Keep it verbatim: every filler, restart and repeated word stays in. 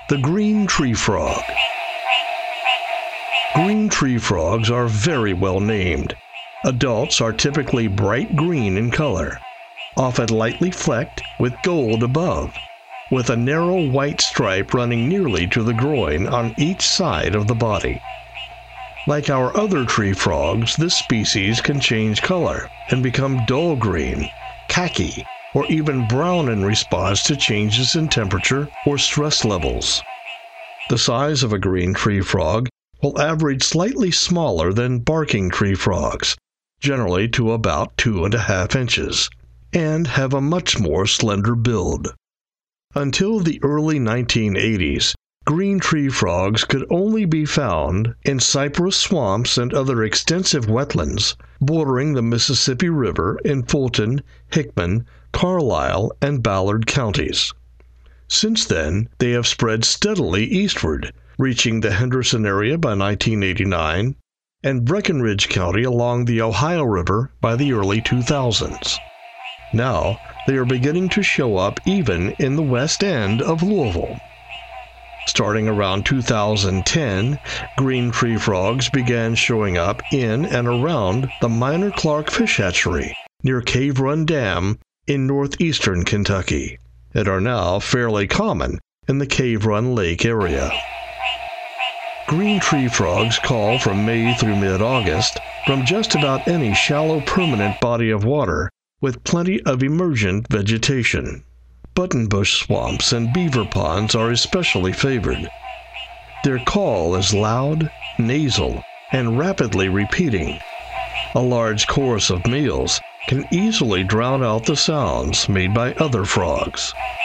The green tree frog. Green tree frogs are very well named. Adults are typically bright green in color, often lightly flecked with gold above, with a narrow white stripe running nearly to the groin on each side of the body. Like our other tree frogs, this species can change color and become dull green, khaki, or even brown in response to changes in temperature or stress levels. The size of a green tree frog will average slightly smaller than barking tree frogs, generally to about two and a half inches, and have a much more slender build. Until the early nineteen eighties, green tree frogs could only be found in cypress swamps and other extensive wetlands bordering the Mississippi River in Fulton, Hickman, Carlisle, and Ballard counties. Since then, they have spread steadily eastward, reaching the Henderson area by nineteen eighty-nine, and Breckinridge County along the Ohio River by the early two thousands. Now, they are beginning to show up even in the west end of Louisville. Starting around two thousand ten, green tree frogs began showing up in and around the Minor Clark Fish Hatchery near Cave Run Dam in northeastern Kentucky, and are now fairly common in the Cave Run Lake area. Green tree frogs call from May through mid-August from just about any shallow permanent body of water with plenty of emergent vegetation. Buttonbush swamps and beaver ponds are especially favored. Their call is loud, nasal, and rapidly repeating. A large chorus of males can easily drown out the sounds made by other frogs.